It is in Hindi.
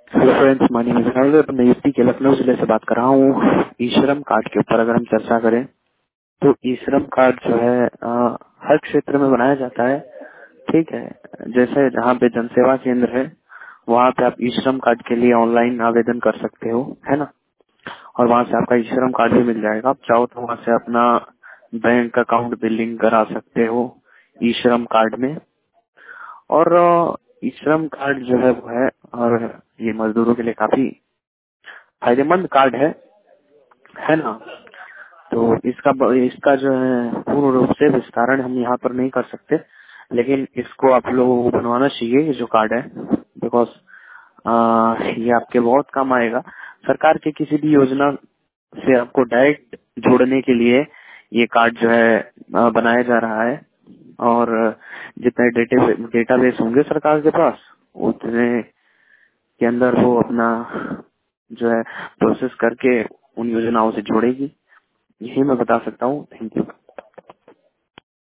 Hello friends, my name is Rahul. मैं यूपी के लखनऊ जिले से बात कर रहा हूँ। ई श्रम कार्ड के ऊपर अगर हम चर्चा करें तो ई श्रम कार्ड जो है हर क्षेत्र में बनाया जाता है। ठीक है, जैसे जहाँ पे जनसेवा केंद्र है वहाँ पे आप ई श्रम कार्ड के लिए ऑनलाइन आवेदन कर सकते हो, है ना। और वहाँ से आपका ई श्रम कार्ड भी मिल जाएगा। आप चाहो तो वहाँ से अपना बैंक अकाउंट भी लिंक करा सकते हो ई श्रम कार्ड में। और ई श्रम कार्ड जो है वो है, और ये मजदूरों के लिए काफी फायदेमंद कार्ड है ना। तो इसका जो है पूर्ण रूप से विस्तारण हम यहाँ पर नहीं कर सकते, लेकिन इसको आप लोगों को बनवाना चाहिए ये जो कार्ड है, बिकॉज ये आपके बहुत काम आएगा। सरकार की किसी भी योजना से आपको डायरेक्ट जोड़ने के लिए ये कार्ड जो है बनाया जा रहा है। और जितने डेटाबेस होंगे सरकार के पास उतने के अंदर वो अपना जो है प्रोसेस करके उन योजनाओं से जोड़ेगी। यही मैं बता सकता हूँ। Thank you.